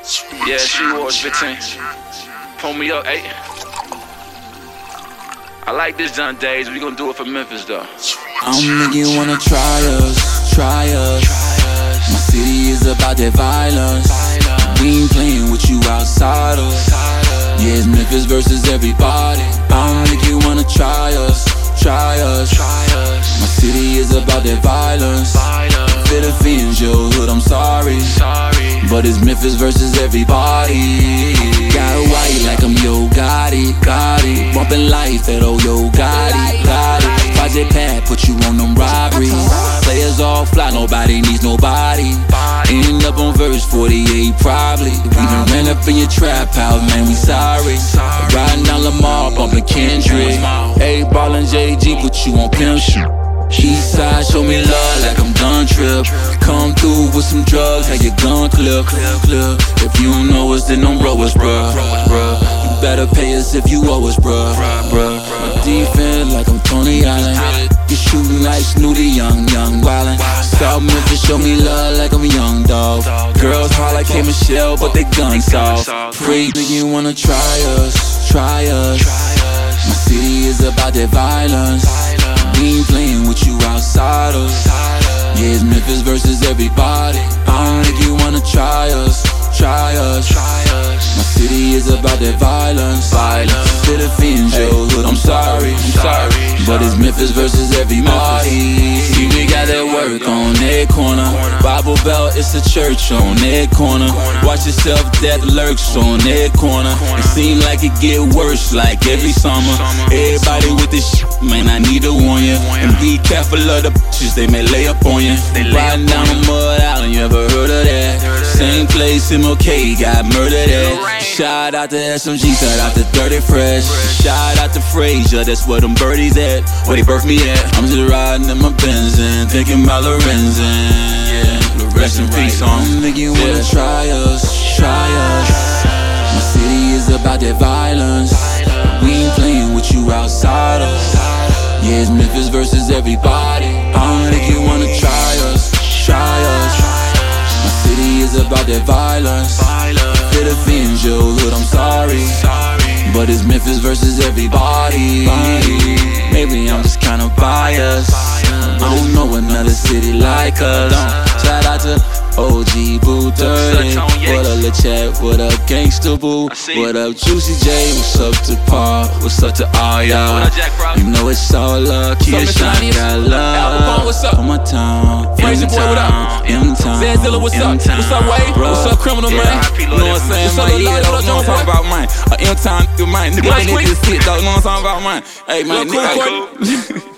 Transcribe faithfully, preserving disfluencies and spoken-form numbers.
Yeah, she was fifteen. Pull me up, eight. I like this John Days. We gon' do it for Memphis though. I'm making wanna try us, try us. My city is about that violence. We ain't playing with you outsiders. Yeah, it's Memphis versus everybody. I'm making wanna try us, try us. My city is about that violence. If it offends your hood, I'm sorry, but it's Memphis versus everybody. Got a white like I'm Yo Gotti, Gotti. Bumpin' life at oh Yo Gotti, Gotti. Project Pat put you on them robberies. Players all fly, nobody needs nobody. End up on verse forty-eight probably. We done ran up in your trap house, man, we sorry. Riding down Lamar, bumpin' Kendrick. A ballin' J G put you on pimp shoot. East side, show me love like I'm done trip. Come through with some drugs, have your gun clip. If you don't know us, then don't bro us, bruh. You better pay us if you owe us, bruh. My defense like I'm Tony Allen. You shooting like Snooty, young, young wildin'. South Memphis, show me love like I'm a young dog. Girls hard like K Michelle, but they guns soft. Free, you wanna try us, try us. My city is about that violence. We ain't playing with you outsiders. Yeah, it's Memphis versus everybody. I don't think you wanna try us, try us. My city is about that violence. If it offends your hood, I'm sorry, I'm sorry, but it's Memphis versus everybody. See, we got that work on that corner. Bible Belt, it's a church on that corner. Watch yourself, death lurks on that corner. It seem like it get worse like every summer. Everybody with this shit, man, I need to warn you. And be careful of the bitches, they may lay up on you. Riding down the Mud Island, you ever heard of that? Same place M L K got murdered at. Shout out to S M G, shout out to Dirty Fresh. Shout out to Frazier, that's where them birdies at. Where they birthed me at. I'm just riding in my Benzin, thinking about Lorenzen. Yeah, rest in peace on. I'm thinking wanna try us, try us. My city is about that violence. We ain't playing with you outsiders. Yeah, it's Memphis versus everybody. I don't think you wanna try us, try us. My city is about that violence. If it offends your hood, I'm sorry, but it's Memphis versus everybody. Maybe I'm just kinda biased. I don't know another city like us. Shout out to O G Boo thirty. What up, Lil Chat? What up, Gangsta Boo? What up, Juicy J? What's up to Paul? What's up to all y'all? You know it's all love. Kia Shine got love. On my town, Frazier boy, what up? M-Town, Zanzilla, what's up? What's up, Wade? What's up, Criminal, man? You know what I'm saying? What's up, Lil Lottie? What up, John talking boy? about mine. A M-Town, nigga, mine. Nigga, Mike ain't Quick? this shit, dog. You know what I'm talking about mine? Hey, man, Lil Cool nigga. Court?